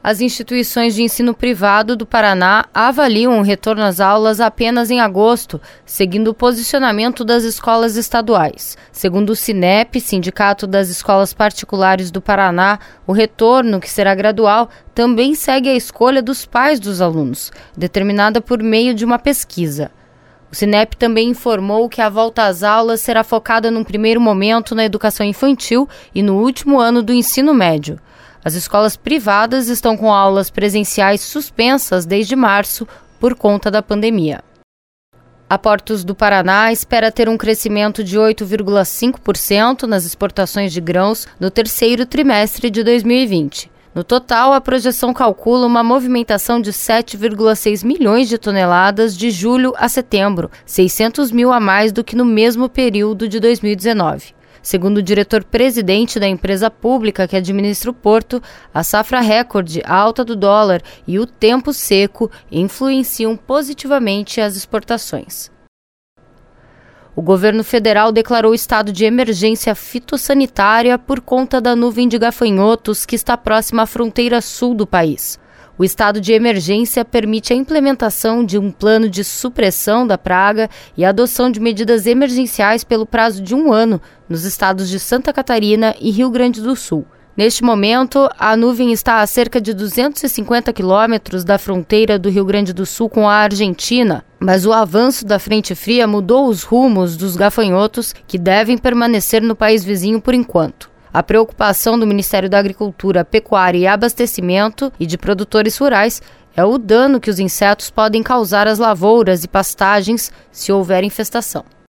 As instituições de ensino privado do Paraná avaliam o retorno às aulas apenas em agosto, seguindo o posicionamento das escolas estaduais. Segundo o Sinep, Sindicato das Escolas Particulares do Paraná, o retorno, que será gradual, também segue a escolha dos pais dos alunos, determinada por meio de uma pesquisa. O Sinep também informou que a volta às aulas será focada num primeiro momento na educação infantil e no último ano do ensino médio. As escolas privadas estão com aulas presenciais suspensas desde março por conta da pandemia. A Portos do Paraná espera ter um crescimento de 8,5% nas exportações de grãos no terceiro trimestre de 2020. No total, a projeção calcula uma movimentação de 7,6 milhões de toneladas de julho a setembro, 600 mil a mais do que no mesmo período de 2019. Segundo o diretor-presidente da empresa pública que administra o porto, a safra recorde, a alta do dólar e o tempo seco influenciam positivamente as exportações. O governo federal declarou estado de emergência fitossanitária por conta da nuvem de gafanhotos que está próxima à fronteira sul do país. O estado de emergência permite a implementação de um plano de supressão da praga e a adoção de medidas emergenciais pelo prazo de 1 ano nos estados de Santa Catarina e Rio Grande do Sul. Neste momento, a nuvem está a cerca de 250 quilômetros da fronteira do Rio Grande do Sul com a Argentina, mas o avanço da frente fria mudou os rumos dos gafanhotos que devem permanecer no país vizinho por enquanto. A preocupação do Ministério da Agricultura, Pecuária e Abastecimento e de produtores rurais é o dano que os insetos podem causar às lavouras e pastagens se houver infestação.